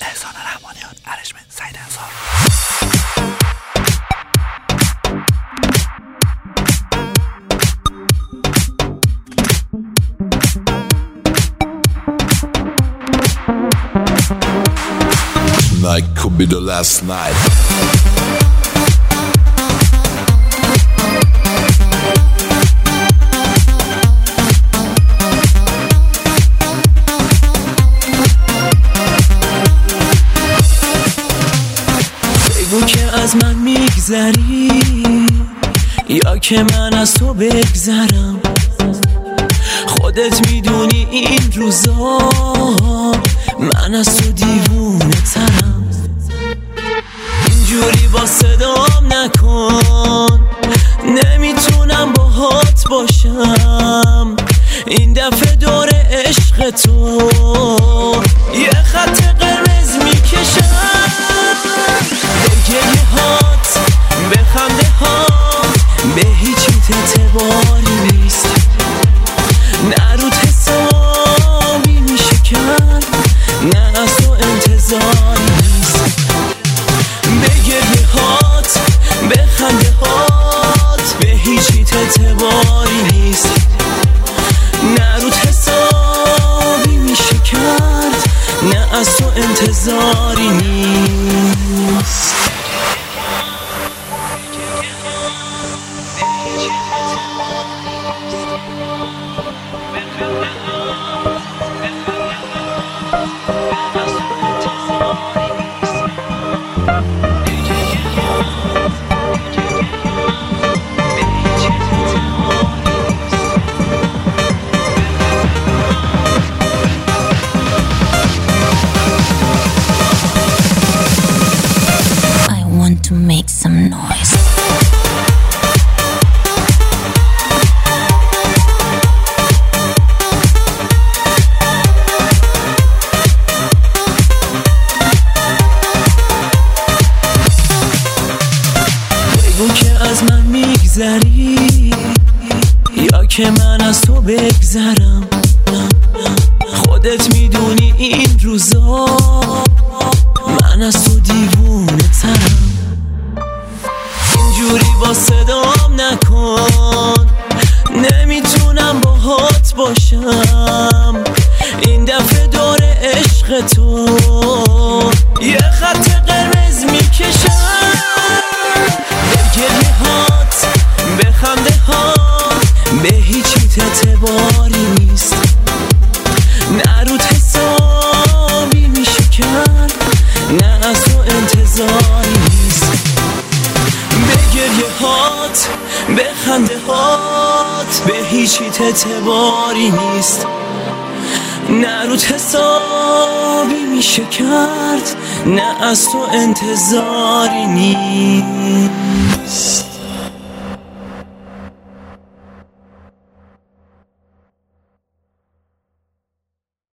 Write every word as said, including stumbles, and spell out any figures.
احسان رحمانیان، ارجمند سعید انصار. Tonight could be the last night. بگو که از من میگذری یا که من از تو بگذرم. خودت میدونی این روزا من از تو دیوونه ترم. اینجوری با صدام نکن، نمیتونم باهات باشم. این دفعه دور عشق تو یه خط قرمز میکشم. به گریه هات، به خنده هات، به هیچیت اعتباری نیست. نه رود حسابی میشه کرد، نه از تو انتظاری نیست. به گریه هات، به خنده هات، به هیچیت اعتباری نیست. نه رود حسابی میشه کرد، نه از تو انتظاری نیست. To make some noise. بگو که از من میگذری یا که من از تو بگذرم. خودت میدونی این روزا من از تو دیوونه ترم. اینجوری با صدام نکن، نمیتونم باهات باشم. این دفعه دور عشق تو یه خط قرمز میکشم. به گریه هات، به خنده هات، به هیچیت اعتباری نیست. نه رود حسابی میشه کرد، نه از تو انتظاری نیست. به گریه هات، به خنده هات، به هیچیت اعتباری نیست. نه رود حسابی میشه کرد، نه از تو انتظاری نیست.